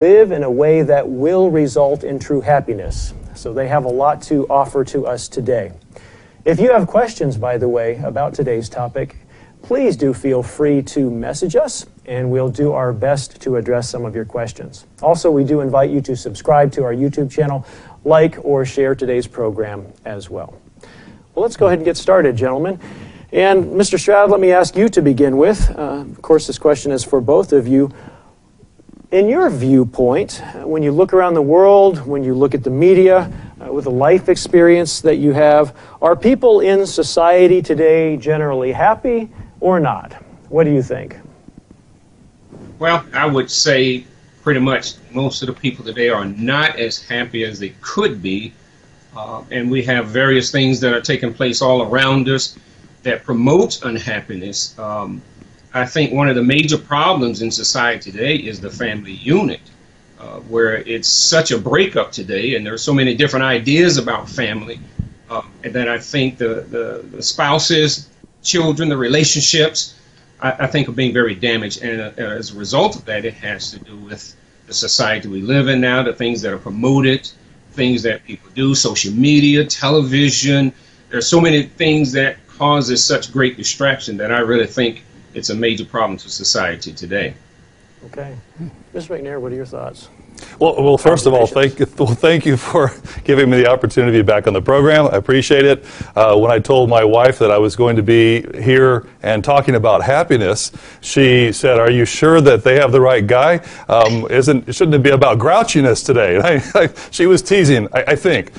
live in a way that will result in true happiness. So they have a lot to offer to us today. If you have questions, by the way, about today's topic, please do feel free to message us, and we'll do our best to address some of your questions. Also, we do invite you to subscribe to our YouTube channel, like or share today's program as well. Well, let's go ahead and get started, gentlemen. And Mr. Stroud, let me ask you to begin with. Of course, this question is for both of you. In your viewpoint, when you look around the world, when you look at the media, with the life experience that you have, are people in society today generally happy or not? What do you think? Well, I would say pretty much most of the people today are not as happy as they could be. And we have various things that are taking place all around us that promote unhappiness. I think one of the major problems in society today is the family unit, where it's such a breakup today, and there are so many different ideas about family, and that I think the spouses, children, the relationships, I think are being very damaged. And as a result of that, it has to do with the society we live in now, the things that are promoted, things that people do, social media, television. There are so many things that causes such great distraction that I really think it's a major problem to society today. Okay. Mr. McNair, what are your thoughts? Well, first of all, thank you for giving me the opportunity to be back on the program. I appreciate it. When I told my wife that I was going to be here and talking about happiness, she said, "Are you sure that they have the right guy? Shouldn't it be about grouchiness today?" And she was teasing, I think.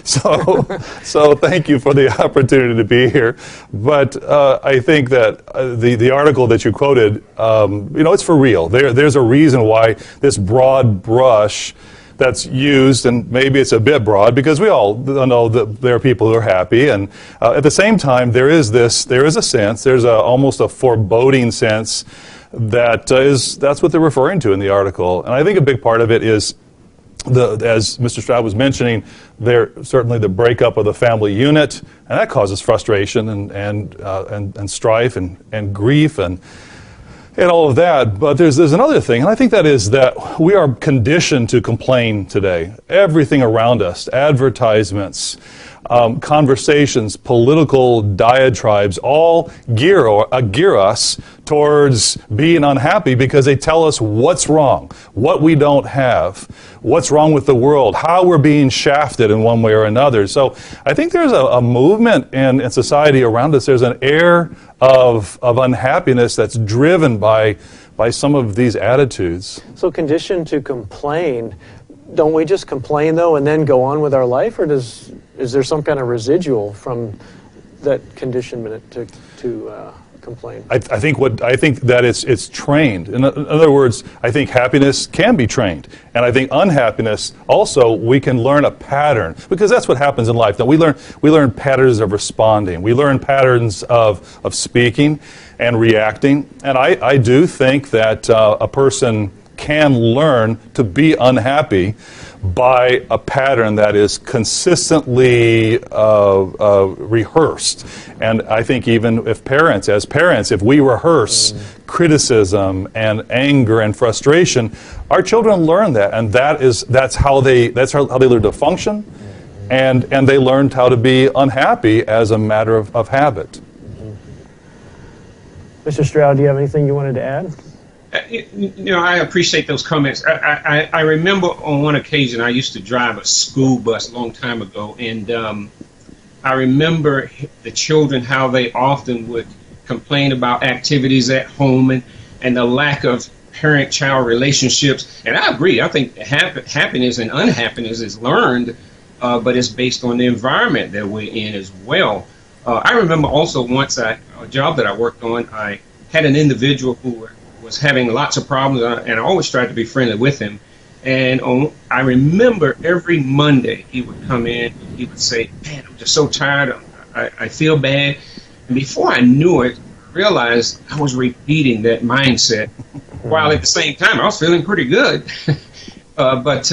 So thank you for the opportunity to be here. But I think that the article that you quoted, it's for real. There's a reason why this broad brush that's used, and maybe it's a bit broad because we all know that there are people who are happy, and at the same time there is a sense, there's almost a foreboding sense that's what they're referring to in the article. And I think a big part of it is as Mr. Stroud was mentioning, certainly the breakup of the family unit, and that causes frustration and strife and grief and all of that. But there's another thing, and I think that is that we are conditioned to complain today. Everything around us, advertisements, conversations, political diatribes, all gear us towards being unhappy because they tell us what's wrong, what we don't have, what's wrong with the world, how we're being shafted in one way or another. So I think there's a movement in society around us. There's an air of unhappiness that's driven by some of these attitudes. So conditioned to complain, don't we just complain though and then go on with our life, or is there some kind of residual from that conditionment to complain? I think that it's trained. In other words, I think happiness can be trained, and I think unhappiness also we can learn a pattern, because that's what happens in life. Now we learn patterns of responding, we learn patterns of speaking and reacting, and I do think that a person can learn to be unhappy by a pattern that is consistently rehearsed. And I think even if if we rehearse criticism and anger and frustration, our children learn that, and that's how they learn to function, and they learned how to be unhappy as a matter of habit. Mr. Stroud, do you have anything you wanted to add? I appreciate those comments. I remember on one occasion I used to drive a school bus a long time ago, and I remember the children, how they often would complain about activities at home and the lack of parent-child relationships. And I agree. I think happiness and unhappiness is learned, but it's based on the environment that we're in as well. I remember also once a job that I worked on, I had an individual who was having lots of problems, and I always tried to be friendly with him. And I remember every Monday he would come in, and he would say, "Man, I'm just so tired. I feel bad." And before I knew it, I realized I was repeating that mindset, while at the same time I was feeling pretty good. But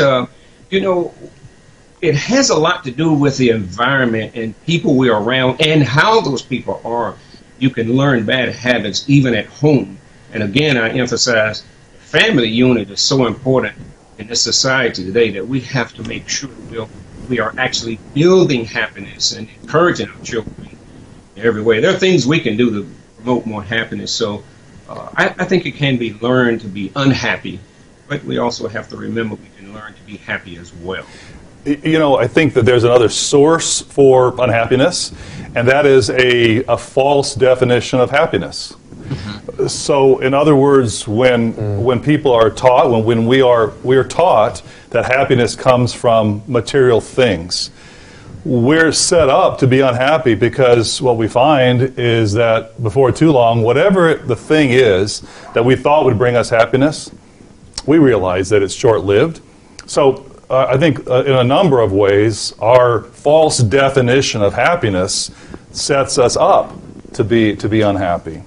it has a lot to do with the environment and people we're around and how those people are. You can learn bad habits even at home. And again, I emphasize family unit is so important. in this society today that we have to make sure we are actually building happiness and encouraging our children in every way. There are things we can do to promote more happiness. So I think it can be learned to be unhappy, but we also have to remember we can learn to be happy as well. You know, I think that there's another source for unhappiness, and that is a false definition of happiness. Mm-hmm. So, in other words, when people are taught, when we are taught that happiness comes from material things, we're set up to be unhappy because what we find is that before too long, whatever the thing is that we thought would bring us happiness, we realize that it's short-lived. So I think in a number of ways, our false definition of happiness sets us up to be unhappy.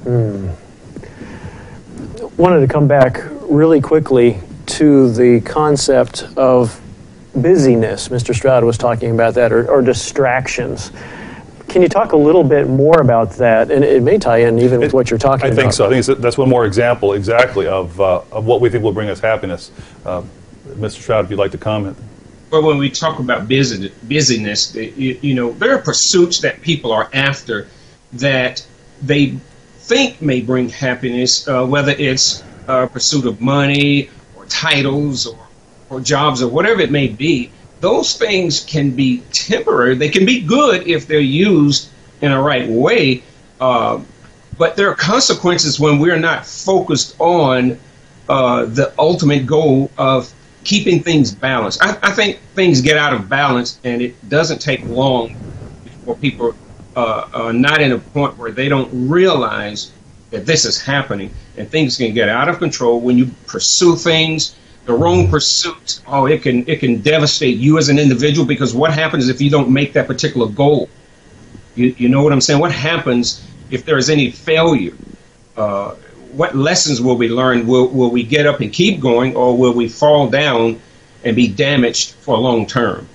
Wanted to come back really quickly to the concept of busyness. Mr. Stroud was talking about that, or distractions. Can you talk a little bit more about that? And it may tie in even with what you're talking about. I think so. I think that's one more example exactly of what we think will bring us happiness. Mr. Stroud, if you'd like to comment. Well, when we talk about busyness, there are pursuits that people are after that they think may bring happiness, whether it's a pursuit of money or titles or jobs or whatever it may be. Those things can be temporary. They can be good if they're used in a right way, but there are consequences when we're not focused on the ultimate goal of keeping things balanced. I think things get out of balance, and it doesn't take long before people are not in a point where they don't realize that this is happening, and things can get out of control when you pursue things. The wrong pursuit, it can devastate you as an individual, because what happens if you don't make that particular goal? You know what I'm saying? What happens if there is any failure? What lessons will we learn? Will we get up and keep going, or will we fall down and be damaged for a long term?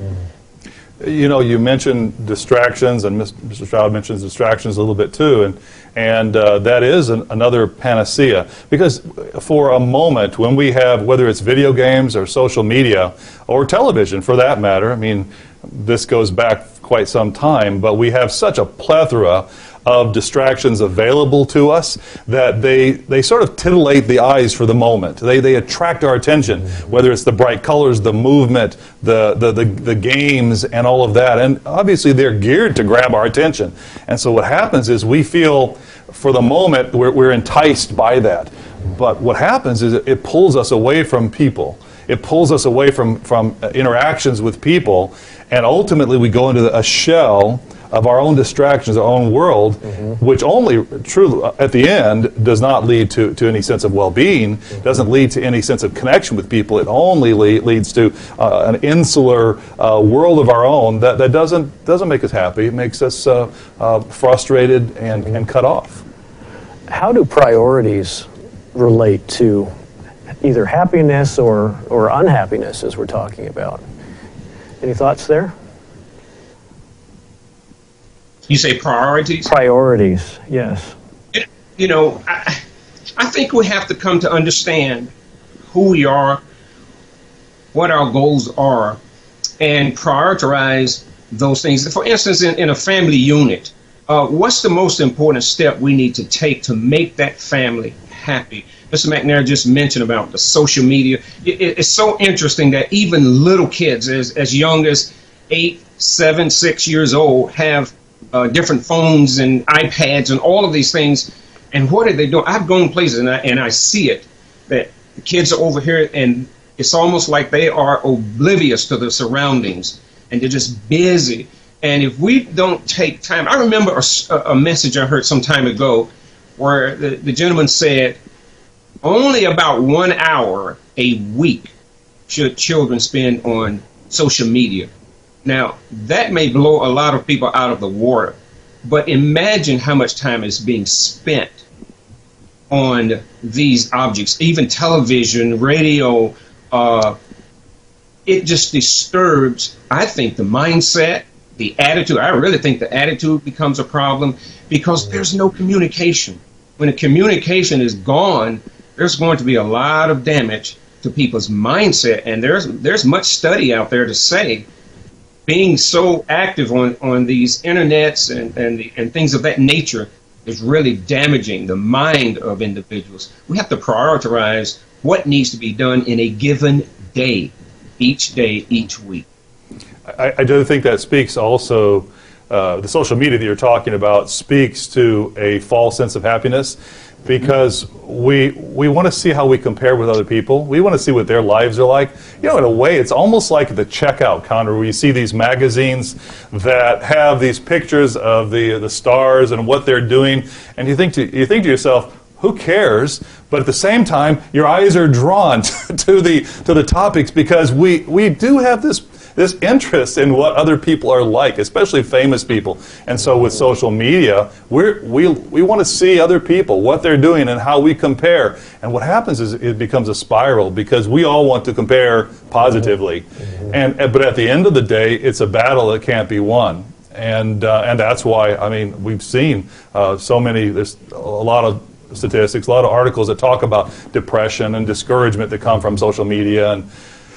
You know, you mentioned distractions, and Mr. Stroud mentions distractions a little bit too, and that is another panacea. Because for a moment, when we have, whether it's video games or social media or television for that matter, I mean, this goes back quite some time, but we have such a plethora of distractions available to us that they sort of titillate the eyes for the moment. They attract our attention, whether it's the bright colors, the movement, the games, and all of that. And obviously they're geared to grab our attention. And so what happens is we feel, for the moment, we're enticed by that. But what happens is it pulls us away from people. It pulls us away from interactions with people, and ultimately we go into a shell of our own distractions, our own world, which only truly, at the end, does not lead to any sense of well-being, doesn't lead to any sense of connection with people. It only leads to an insular world of our own that doesn't make us happy. It makes us frustrated and cut off. How do priorities relate to either happiness or unhappiness, as we're talking about? Any thoughts there? You say priorities? Priorities, yes. I think we have to come to understand who we are, what our goals are, and prioritize those things. For instance, in a family unit, what's the most important step we need to take to make that family happy? Mr. McNair just mentioned about the social media. It's so interesting that even little kids as young as 8, 7, 6 years old have different phones and iPads and all of these things. And what are they doing? I've gone places and I see it, that the kids are over here and it's almost like they are oblivious to the surroundings and they're just busy. And if we don't take time, I remember a message I heard some time ago where the gentleman said, only about 1 hour a week should children spend on social media. Now, that may blow a lot of people out of the water, but imagine how much time is being spent on these objects, even television, radio. It just disturbs, I think, the mindset, the attitude. I really think the attitude becomes a problem because there's no communication. When the communication is gone, there's going to be a lot of damage to people's mindset. And there's much study out there to say being so active on these internets and things of that nature is really damaging the mind of individuals. We have to prioritize what needs to be done in a given day, each week. I do think that speaks also, the social media that you're talking about speaks to a false sense of happiness, because we want to see how we compare with other people. We want to see what their lives are like. In a way, it's almost like the checkout counter where you see these magazines that have these pictures of the stars and what they're doing, and you think to yourself, who cares? But at the same time, your eyes are drawn to the topics, because we do have this interest in what other people are like, especially famous people. And so with social media, we want to see other people, what they're doing, and how we compare. And what happens is it becomes a spiral, because we all want to compare positively. But at the end of the day, it's a battle that can't be won. And that's why, we've seen there's a lot of statistics, a lot of articles that talk about depression and discouragement that come from social media, and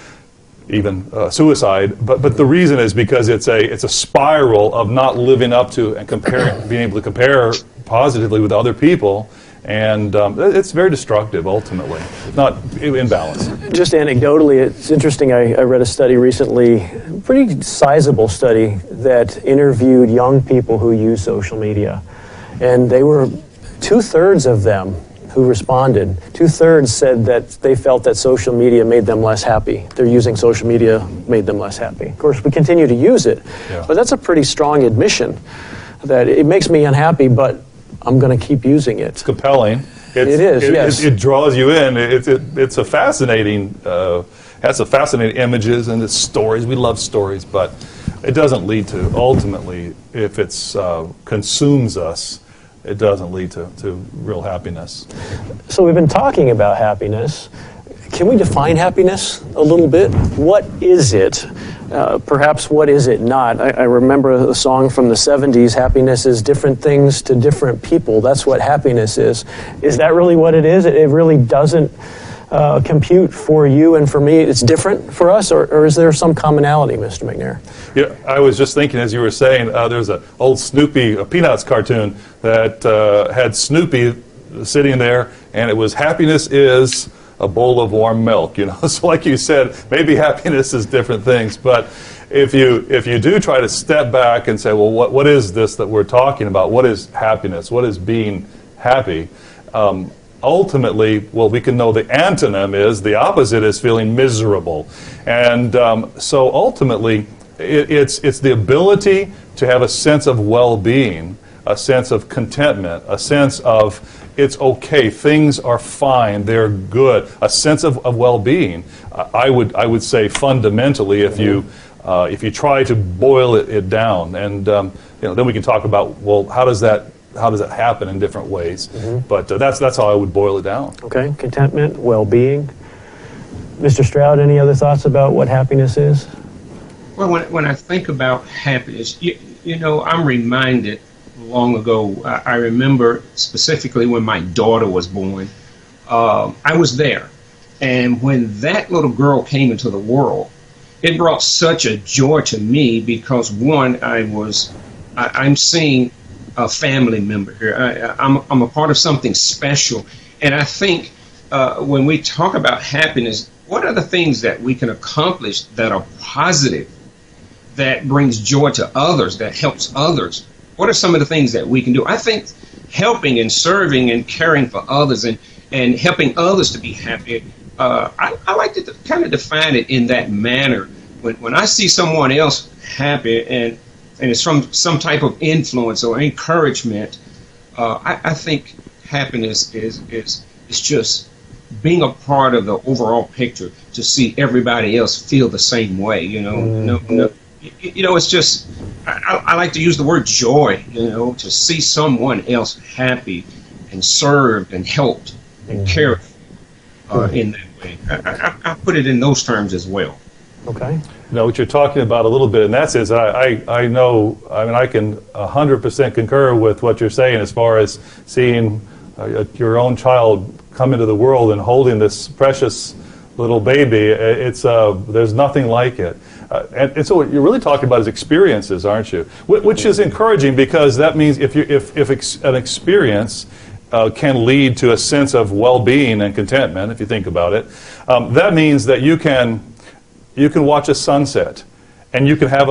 even suicide. But the reason is because it's a spiral of not living up to and being able to compare positively with other people, and it's very destructive ultimately, not imbalanced. Just anecdotally, it's interesting. I read a study recently, a pretty sizable study, that interviewed young people who use social media, and they were 2/3 of them who responded, 2/3 said that they felt that social media made them less happy. Their using social media made them less happy. Of course, we continue to use it, but that's a pretty strong admission that it makes me unhappy, but I'm going to keep using it. It's compelling. It is, yes. It draws you in. It's a fascinating, has some fascinating images and it's stories. We love stories, but it doesn't lead to, ultimately, if it's consumes us, it doesn't lead to real happiness. So we've been talking about happiness. Can we define happiness a little bit? What is it? Perhaps what is it not? I remember a song from the 70s, happiness is different things to different people. That's what happiness is. Is that really what it is? It really doesn't compute for you and for me. It's different for us, or is there some commonality, Mr. McNair? Yeah, I was just thinking as you were saying, there's an old Snoopy, a Peanuts cartoon that had Snoopy sitting there, and it was happiness is a bowl of warm milk. So like you said, maybe happiness is different things, but if you do try to step back and say, well, what is this that we're talking about? What is happiness? What is being happy? Ultimately, we can know the antonym is, the opposite is feeling miserable. And so ultimately, it's the ability to have a sense of well-being, a sense of contentment, a sense of it's okay, things are fine, they're good, a sense of well-being. I would say fundamentally, if you try to boil it down, and then we can talk about, how does that happen in different ways? But that's how I would boil it down. Okay, contentment, well-being. Mr. Stroud, any other thoughts about what happiness is? Well, when I think about happiness, I'm reminded long ago, I remember specifically when my daughter was born, I was there. And when that little girl came into the world, it brought such a joy to me because, one, I'm seeing a family member here. I'm a part of something special. And I think when we talk about happiness, what are the things that we can accomplish that are positive, that brings joy to others, that helps others? What are some of the things that we can do? I think helping and serving and caring for others and helping others to be happy, I like to kind of define it in that manner. When I see someone else happy and it's from some type of influence or encouragement, I think happiness is just being a part of the overall picture, to see everybody else feel the same way. It's just, I like to use the word joy, to see someone else happy and served and helped and cared in that way. I put it in those terms as well. Okay. What you're talking about a little bit, and that's is I can 100% concur with what you're saying as far as seeing your own child come into the world and holding this precious little baby. There's nothing like it. And so what you're really talking about is experiences, aren't you? Which is encouraging, because that means if an experience can lead to a sense of well-being and contentment, if you think about it, that means that you can watch a sunset, and you can have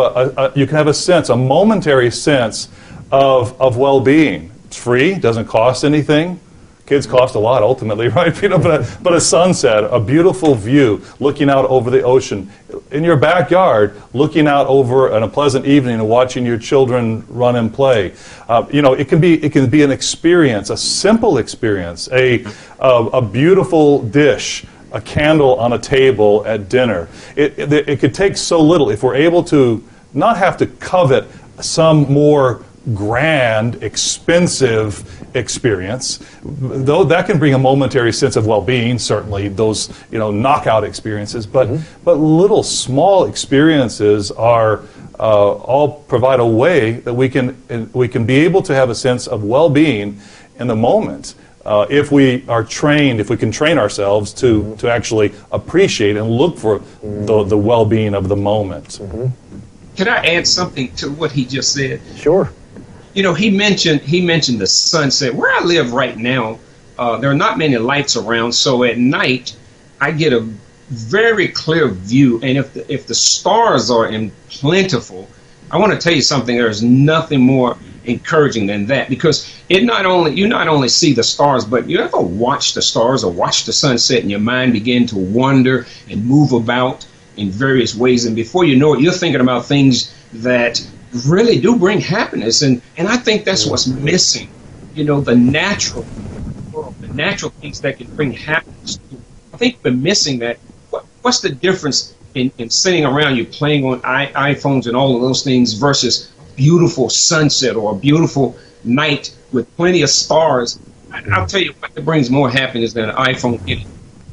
a momentary sense of well-being. It's free, doesn't cost anything. Kids cost a lot ultimately, right? But a sunset, a beautiful view, looking out over the ocean, in your backyard, looking out over on a pleasant evening and watching your children run and play. It can be an experience, a simple experience, a beautiful dish, a candle on a table at dinner. It could take so little if we're able to not have to covet some more grand, expensive experience, though that can bring a momentary sense of well-being, certainly those knockout experiences, but little small experiences are all provide a way that we can be able to have a sense of well-being in the moment, if we can train ourselves to actually appreciate and look for the well-being of the moment. Can I add something to what he just said? Sure. He mentioned the sunset. Where I live right now, there are not many lights around, so at night I get a very clear view. And if the stars are plentiful, I want to tell you something. There's nothing more encouraging than that, because you not only see the stars, but you ever watch the stars or watch the sunset, and your mind begin to wander and move about in various ways, and before you know it, you're thinking about things that really do bring happiness, and I think that's what's missing. The natural world, the natural things that can bring happiness. I think we're missing that. What's the difference in sitting around you playing on iPhones and all of those things versus beautiful sunset or a beautiful night with plenty of stars? I'll tell you what brings more happiness than an iPhone getting.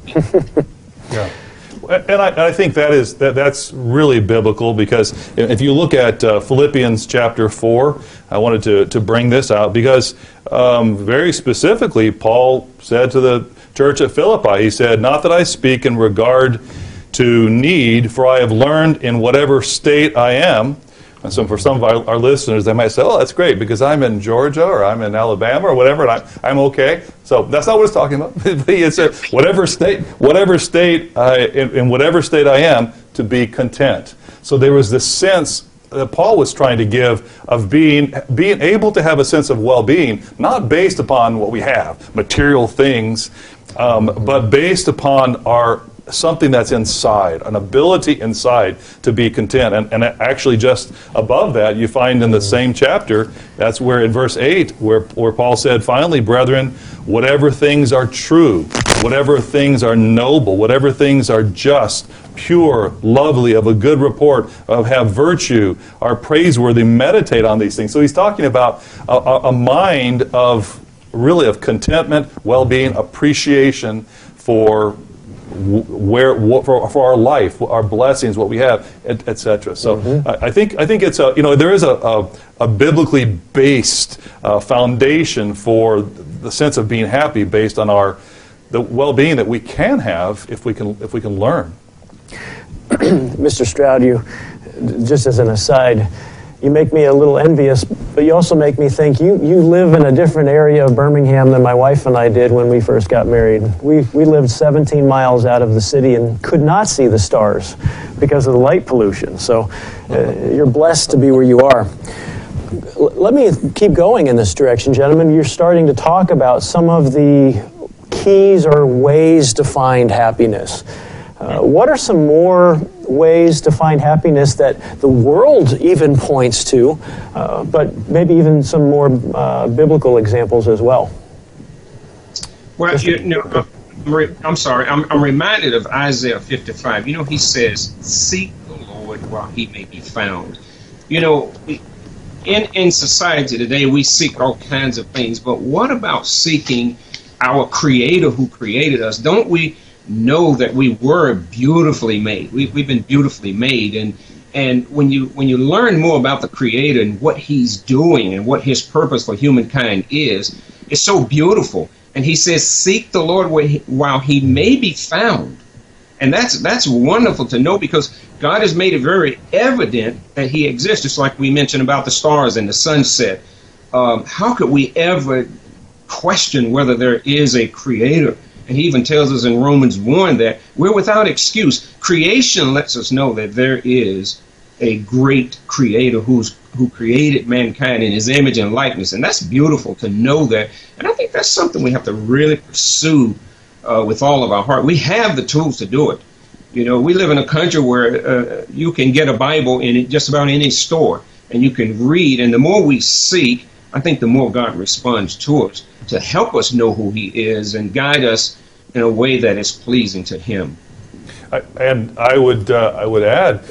Yeah. And I think that's really biblical, because if you look at Philippians chapter 4, I wanted to bring this out because very specifically Paul said to the church at Philippi, he said, "Not that I speak in regard to need, for I have learned in whatever state I am." And so for some of our listeners, they might say, "Oh, that's great, because I'm in Georgia or I'm in Alabama or whatever, and I'm okay." So that's not what it's talking about. He said, whatever state, in whatever state I am, to be content. So there was this sense that Paul was trying to give of being able to have a sense of well-being, not based upon what we have, material things, but based upon something that's inside, an ability inside to be content. And actually just above that, you find in the same chapter, that's where in verse 8, where Paul said, "Finally, brethren, whatever things are true, whatever things are noble, whatever things are just, pure, lovely, of a good report, have virtue, are praiseworthy, meditate on these things." So he's talking about a mind of contentment, well-being, appreciation for for our life, our blessings, what we have, etc. So I think it's there is a biblically based foundation for the sense of being happy based on the well-being that we can have if we can learn. Mr. Stroud, you, just as an aside, you make me a little envious, but you also make me think you live in a different area of Birmingham than my wife and I did when we first got married. We lived 17 miles out of the city and could not see the stars because of the light pollution. So you're blessed to be where you are. Let me keep going in this direction, gentlemen. You're starting to talk about some of the keys or ways to find happiness. What are some more ways to find happiness that the world even points to, but maybe even some more biblical examples as well? Well, I'm sorry. I'm reminded of Isaiah 55. He says, "Seek the Lord while he may be found." In society today, we seek all kinds of things, but what about seeking our Creator who created us? Don't we know that we were beautifully made? We've been beautifully made, and when you learn more about the Creator and what He's doing and what His purpose for humankind is, it's so beautiful. And He says, "Seek the Lord while He may be found." And that's wonderful to know, because God has made it very evident that he exists, just like we mentioned about the stars and the sunset. How could we ever question whether there is a creator? And he even tells us in Romans 1 that we're without excuse. Creation lets us know that there is a great creator who created mankind in his image and likeness. And that's beautiful to know that. And I think that's something we have to really pursue with all of our heart. We have the tools to do it. You know, we live in a country where you can get a Bible in just about any store, and you can read. And the more we seek, I think the more God responds to us to help us know who he is and guide us in a way that is pleasing to him. And I would add,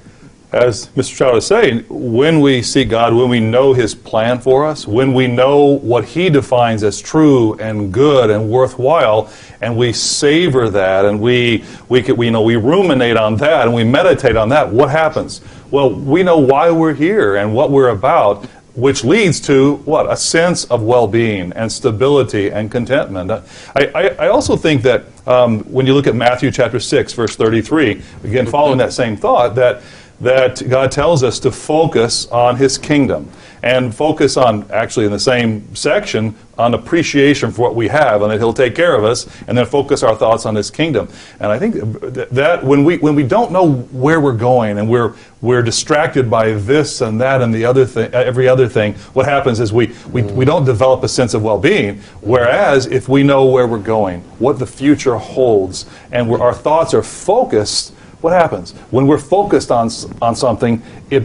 as Mr. Stroud is saying, when we seek God, when we know his plan for us, when we know what he defines as true and good and worthwhile, and we savor that, and we ruminate on that, and we meditate on that, what happens? Well, we know why we're here and what we're about, which leads to what? A sense of well-being and stability and contentment. I also think that when you look at Matthew chapter 6, verse 33, again following that same thought, that God tells us to focus on his kingdom and focus on, actually in the same section, on appreciation for what we have, and that he'll take care of us, and then focus our thoughts on his kingdom. And I think that when we don't know where we're going, and we're distracted by this and that and the other thing, every other thing, what happens is we don't develop a sense of well-being. Whereas if we know where we're going, what the future holds, and our thoughts are focused, what happens? When we're focused on something,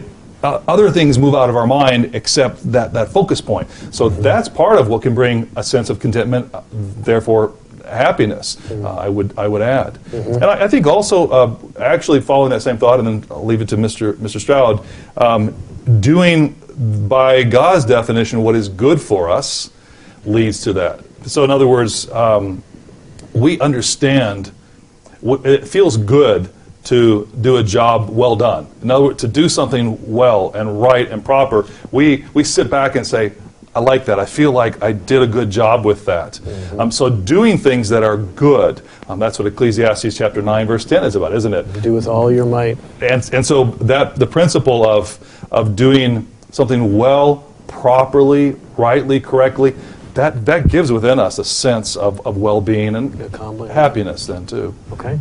other things move out of our mind except that focus point. So that's part of what can bring a sense of contentment, therefore happiness, I would add. And I think also, actually following that same thought, and then I'll leave it to Mr. Stroud, doing by God's definition what is good for us leads to that. So in other words, we understand, it feels good to do a job well done. In other words, to do something well and right and proper, we sit back and say, I like that. I feel like I did a good job with that. So doing things that are good, that's what Ecclesiastes chapter 9 verse 10 is about, isn't it? Do with all your might. And so that the principle of doing something well, properly, rightly, correctly, that gives within us a sense of well-being and happiness then too. Okay.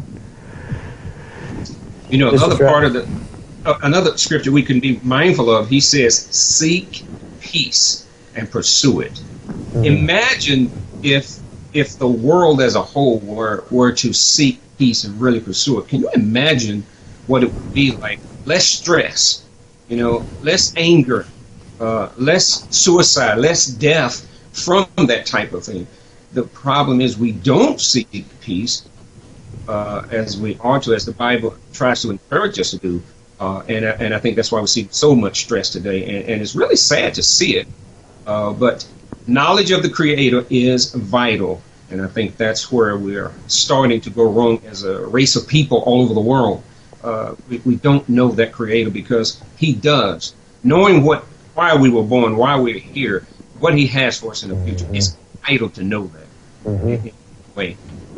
You know, another scripture we can be mindful of, he says, seek peace and pursue it. Imagine if the world as a whole were to seek peace and really pursue it. Can you imagine what it would be like? Less stress, less anger, less suicide, less death from that type of thing. The problem is we don't seek peace as we ought to, as the Bible tries to encourage us to do. And I think that's why we see so much stress today. And it's really sad to see it. But knowledge of the Creator is vital. And I think that's where we're starting to go wrong as a race of people all over the world. We don't know that Creator, because he does. Knowing why we were born, why we're here, what he has for us in the future, it's vital to know that. Wait.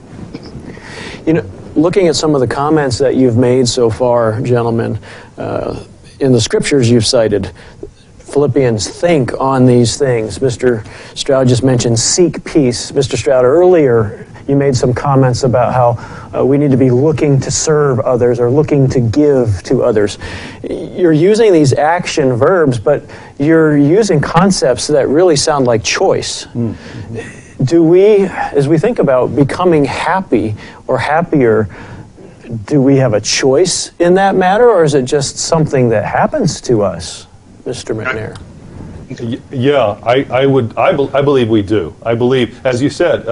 Looking at some of the comments that you've made so far, gentlemen, in the scriptures you've cited, Philippians, think on these things. Mr. Stroud just mentioned seek peace. Mr. Stroud, earlier you made some comments about how we need to be looking to serve others or looking to give to others. You're using these action verbs, but you're using concepts that really sound like choice. Do we, as we think about becoming happy or happier, do we have a choice in that matter, or is it just something that happens to us, Mr. McNair? Yeah, I believe we do. I believe, as you said,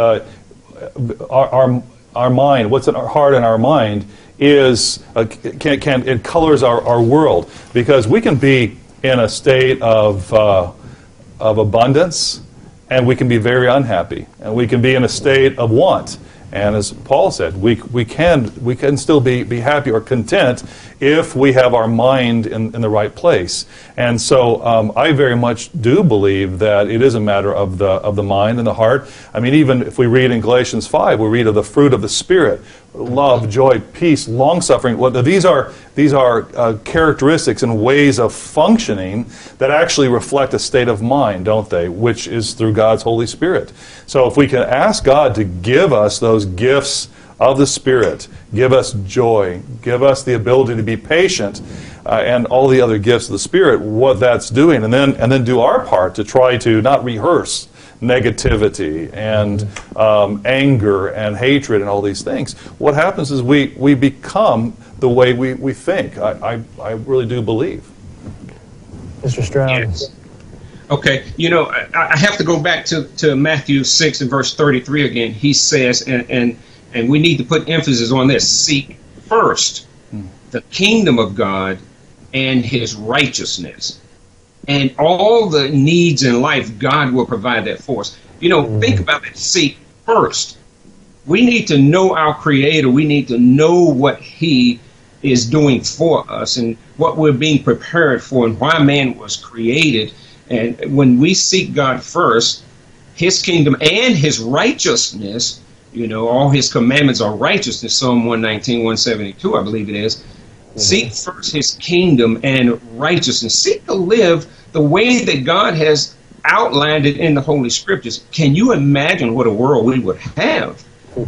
our mind, what's in our heart and our mind is it colors our world, because we can be in a state of abundance, and we can be very unhappy, and we can be in a state of want. And as Paul said, we can still be happy or content if we have our mind in the right place. And so I very much do believe that it is a matter of the mind and the heart. I mean, even if we read in Galatians 5, we read of the fruit of the Spirit, love, joy, peace, long-suffering. Well, these are characteristics and ways of functioning that actually reflect a state of mind, don't they? Which is through God's Holy Spirit. So if we can ask God to give us those gifts of the Spirit, give us joy, give us the ability to be patient, and all the other gifts of the Spirit, what that's doing, and then do our part to try to not rehearse negativity and anger and hatred and all these things. What happens is we become the way we think. I really do believe. Mr. Stroud. Yes. Okay, I have to go back to Matthew 6 and verse 33 again. He says, and we need to put emphasis on this, seek first the kingdom of God and his righteousness. And all the needs in life, God will provide that for us. Think about it. Seek first. We need to know our Creator. We need to know what he is doing for us and what we're being prepared for and why man was created. And when we seek God first, his kingdom and his righteousness, all his commandments are righteousness, Psalm 119, 172, I believe it is. Mm-hmm. Seek first his kingdom and righteousness. Seek to live the way that God has outlined it in the Holy Scriptures. Can you imagine what a world we would have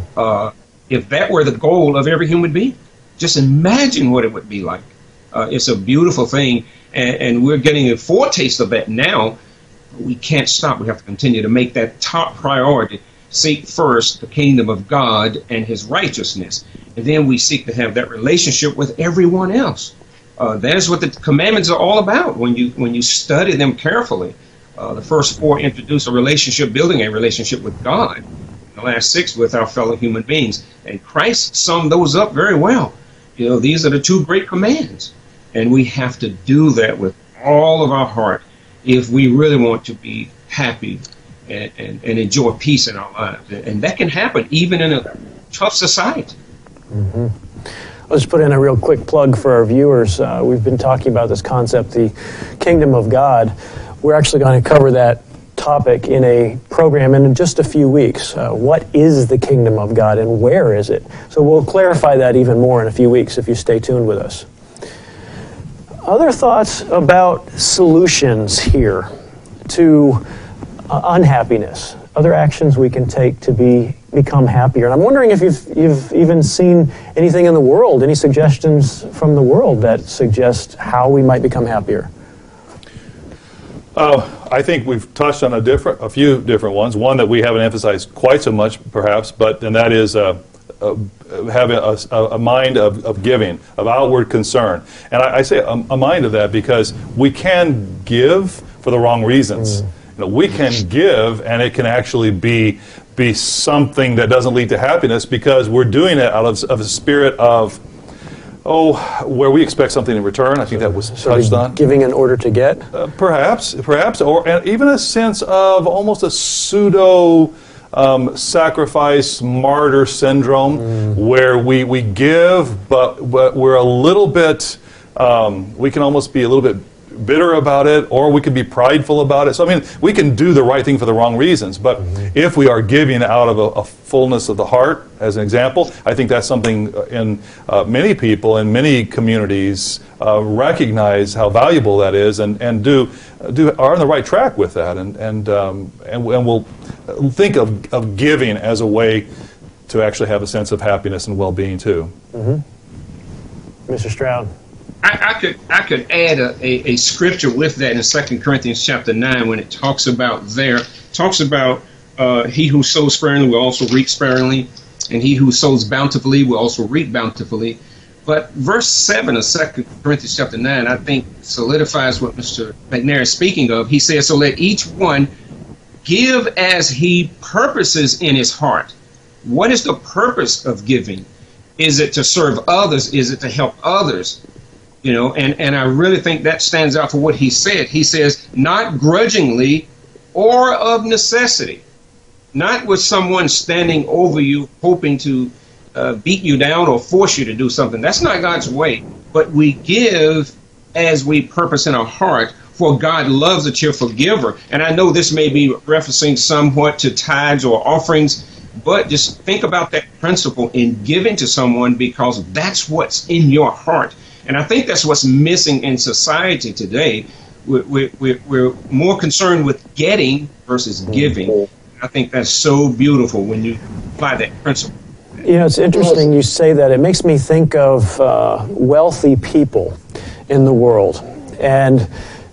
if that were the goal of every human being? Just imagine what it would be like. It's a beautiful thing, and we're getting a foretaste of that now. We can't stop. We have to continue to make that top priority. Seek first the kingdom of God and his righteousness. And then we seek to have that relationship with everyone else. That is what the commandments are all about when you study them carefully. The first 4 introduce building a relationship with God. The last 6 with our fellow human beings. And Christ summed those up very well. These are the 2 great commands. And we have to do that with all of our heart if we really want to be happy and enjoy peace in our lives. And that can happen even in a tough society. Mm-hmm. I'll just put in a real quick plug for our viewers. We've been talking about this concept, the kingdom of God. We're actually going to cover that topic in a program in just a few weeks. What is the kingdom of God and where is it? So we'll clarify that even more in a few weeks if you stay tuned with us. Other thoughts about solutions here to unhappiness, other actions we can take to become happier. And I'm wondering if you've even seen anything in the world, any suggestions from the world that suggest how we might become happier. I think we've touched on a few different ones. One that we haven't emphasized quite so much, perhaps, and that is having a mind of giving, of outward concern. And I say a mind of that because we can give for the wrong reasons. We can give, and it can actually be something that doesn't lead to happiness because we're doing it out of a spirit of, where we expect something in return. I think that was touched on. Giving in order to get? Perhaps, or even a sense of almost a pseudo sacrifice martyr syndrome where we give, but we're a little bit, we can almost be a little bit bitter about it, or we could be prideful about it. So, we can do the right thing for the wrong reasons, but if we are giving out of a fullness of the heart, as an example, I think that's something in many people in many communities recognize how valuable that is, and are on the right track with that, and will think of giving as a way to actually have a sense of happiness and well-being too. Mr. Stroud. I could add a scripture with that in 2 Corinthians chapter 9 when it talks about he who sows sparingly will also reap sparingly, and he who sows bountifully will also reap bountifully. But verse 7 of 2 Corinthians chapter 9, I think, solidifies what Mr. McNair is speaking of. He says, so let each one give as he purposes in his heart. What is the purpose of giving? Is it to serve others? Is it to help others? And I really think that stands out for what he said. He says, not grudgingly or of necessity, not with someone standing over you hoping to beat you down or force you to do something. That's not God's way. But we give as we purpose in our heart, for God loves a cheerful giver. And I know this may be referencing somewhat to tithes or offerings, but just think about that principle in giving to someone, because that's what's in your heart. And I think that's what's missing in society today. We're more concerned with getting versus giving. I think that's so beautiful when you apply that principle. You know, it's interesting you say that. It makes me think of wealthy people in the world. And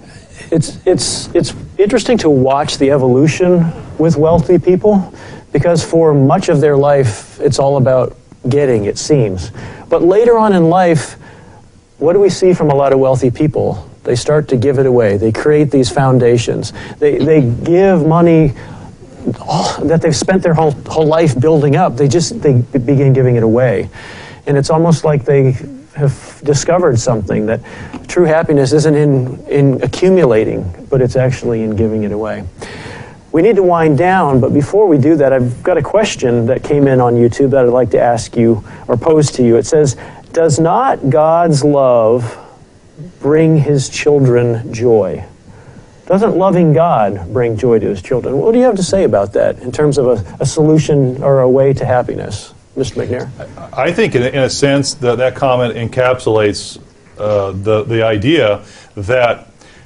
it's interesting to watch the evolution with wealthy people, because for much of their life, it's all about getting, it seems. But later on in life, what do we see from a lot of wealthy people? They start to give it away. They create these foundations. They give money that they've spent their whole life building up. They begin giving it away. And it's almost like they have discovered something, that true happiness isn't in accumulating, but it's actually in giving it away. We need to wind down, but before we do that, I've got a question that came in on YouTube that I'd like to ask you or pose to you. It says, does not God's love bring his children joy? Doesn't loving God bring joy to his children? What do you have to say about that in terms of a solution or a way to happiness? Mr. McNair? I think in a sense that comment encapsulates the idea that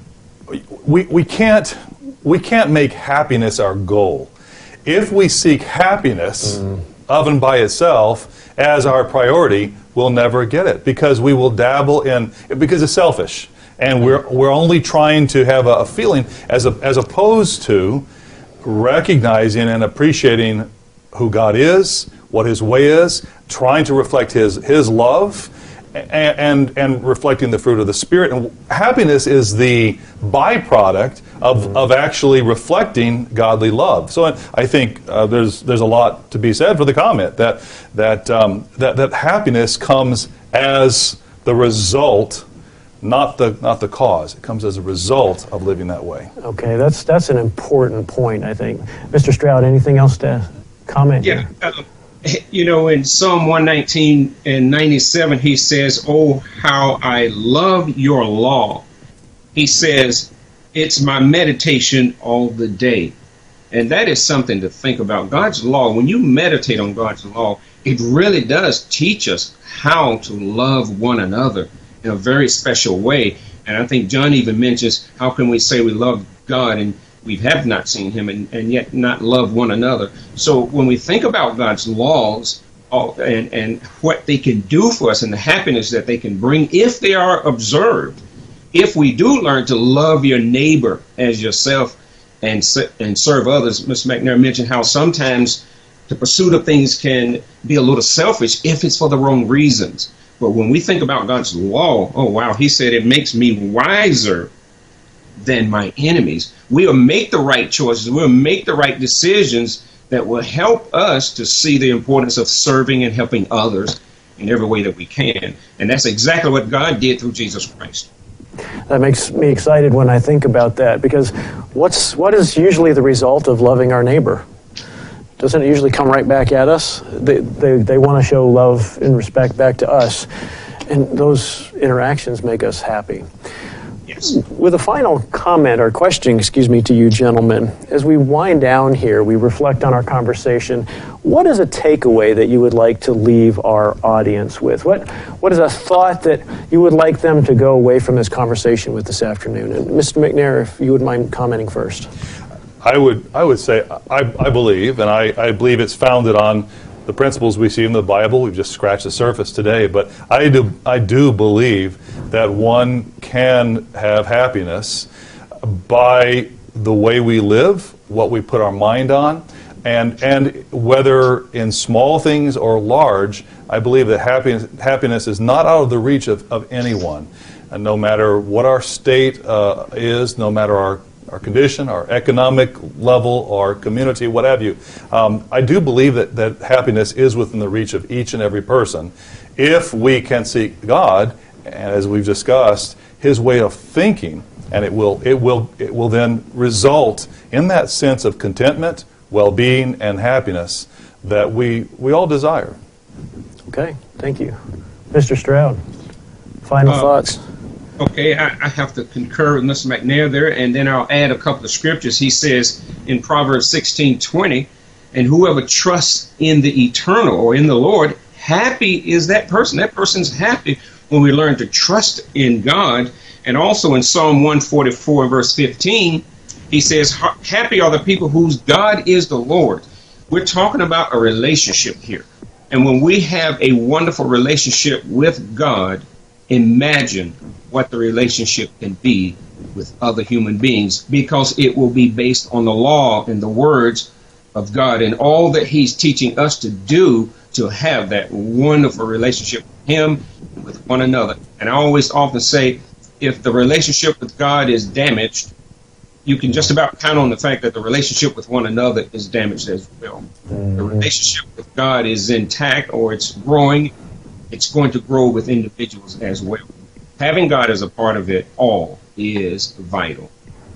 we can't make happiness our goal. If we seek happiness of and by itself as our priority, we'll never get it, because we will dabble in, because it's selfish. And we're only trying to have a feeling, as opposed to recognizing and appreciating who God is, what his way is, trying to reflect his love, and reflecting the fruit of the Spirit. And happiness is the byproduct of actually reflecting godly love. So I think there's a lot to be said for the comment that happiness comes as the result, not the cause. It comes as a result of living that way. Okay, that's an important point, I think. Mr. Stroud, anything else to comment? Yeah. You know, in Psalm 119 and 97, he says, "Oh, how I love your law." He says, "It's my meditation all the day." And that is something to think about. God's law, when you meditate on God's law, it really does teach us how to love one another in a very special way. And I think John even mentions, how can we say we love God and we have not seen him and yet not love one another? So when we think about God's laws and what they can do for us and the happiness that they can bring if they are observed, if we do learn to love your neighbor as yourself and serve others. Mr. McNair mentioned how sometimes the pursuit of things can be a little selfish if it's for the wrong reasons. But when we think about God's law, oh wow, he said it makes me wiser than my enemies. We'll make the right choices. We'll make the right decisions that will help us to see the importance of serving and helping others in every way that we can. And that's exactly what God did through Jesus Christ. That makes me excited when I think about that, because what is usually the result of loving our neighbor? Doesn't it usually come right back at us? They want to show love and respect back to us, and those interactions make us happy. Yes. With a final comment or question, to you gentlemen, as we wind down here, we reflect on our conversation. What is a takeaway that you would like to leave our audience with? What is a thought that you would like them to go away from this conversation with this afternoon? And Mr. McNair, if you would mind commenting first. I would say I believe, and I believe it's founded on the principles we see in the Bible. We've just scratched the surface today, but I do believe that one can have happiness by the way we live, what we put our mind on, and whether in small things or large, I believe that happiness is not out of the reach of anyone. And no matter what our state is, no matter our condition, our economic level, our community, what have you. I do believe that happiness is within the reach of each and every person if we can seek God, and as we've discussed, his way of thinking, and it will then result in that sense of contentment, well-being, and happiness that we all desire. Okay, thank you. Mr. Stroud, final thoughts? Okay, I have to concur with Mr. McNair there, and then I'll add a couple of scriptures. He says in Proverbs 16:20, And whoever trusts in the eternal or in the Lord, happy is that person. That person's happy when we learn to trust in God. And also in Psalm 144, verse 15, he says, happy are the people whose God is the Lord. We're talking about a relationship here. And when we have a wonderful relationship with God, imagine what the relationship can be with other human beings, because it will be based on the law and the words of God and all that he's teaching us to do to have that wonderful relationship with him and with one another. And I always often say, if the relationship with God is damaged, you can just about count on the fact that the relationship with one another is damaged as well. The relationship with God is intact, or it's growing. It's going to grow with individuals as well. Having God as a part of it all is vital.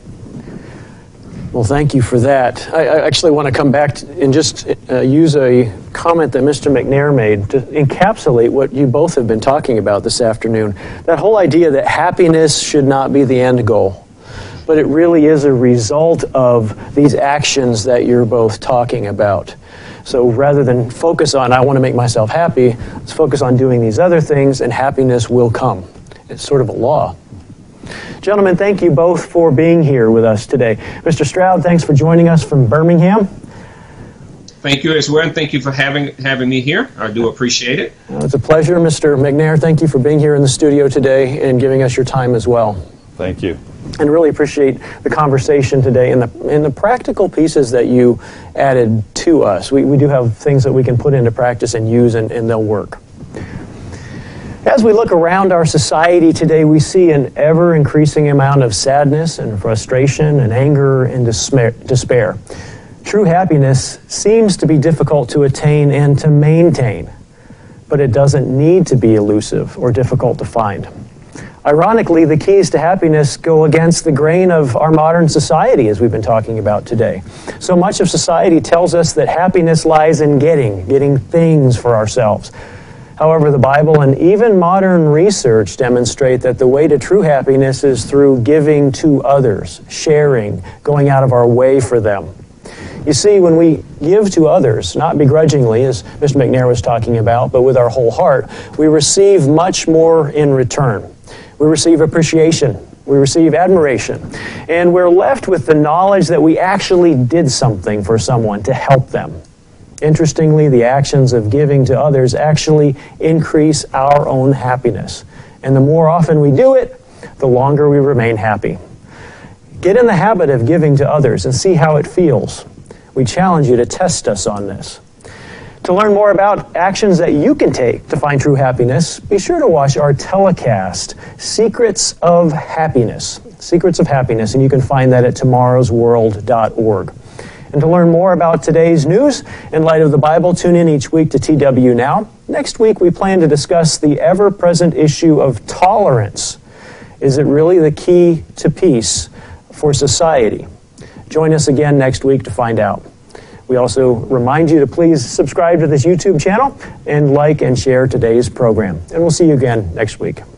Well, thank you for that. I actually want to come back and just use a comment that Mr. McNair made to encapsulate what you both have been talking about this afternoon. That whole idea that happiness should not be the end goal, but it really is a result of these actions that you're both talking about. So rather than focus on, I want to make myself happy, let's focus on doing these other things, and happiness will come. It's sort of a law. Gentlemen, thank you both for being here with us today. Mr. Stroud, thanks for joining us from Birmingham. Thank you as well, and thank you for having me here. I do appreciate it. It's a pleasure. Mr. McNair, thank you for being here in the studio today and giving us your time as well. Thank you. And really appreciate the conversation today and the practical pieces that you added to us. We do have things that we can put into practice and use, and they'll work. As we look around our society today, we see an ever-increasing amount of sadness and frustration and anger and despair. True happiness seems to be difficult to attain and to maintain, but it doesn't need to be elusive or difficult to find. Ironically, the keys to happiness go against the grain of our modern society, as we've been talking about today. So much of society tells us that happiness lies in getting things for ourselves. However, the Bible and even modern research demonstrate that the way to true happiness is through giving to others, sharing, going out of our way for them. You see, when we give to others, not begrudgingly, as Mr. McNair was talking about, but with our whole heart, we receive much more in return. We receive appreciation, we receive admiration, and we're left with the knowledge that we actually did something for someone to help them. Interestingly, the actions of giving to others actually increase our own happiness. And the more often we do it, the longer we remain happy. Get in the habit of giving to others and see how it feels. We challenge you to test us on this. To learn more about actions that you can take to find true happiness, be sure to watch our telecast, Secrets of Happiness. Secrets of Happiness, and you can find that at tomorrowsworld.org. And to learn more about today's news in light of the Bible, tune in each week to TW Now. Next week, we plan to discuss the ever-present issue of tolerance. Is it really the key to peace for society? Join us again next week to find out. We also remind you to please subscribe to this YouTube channel and like and share today's program. And we'll see you again next week.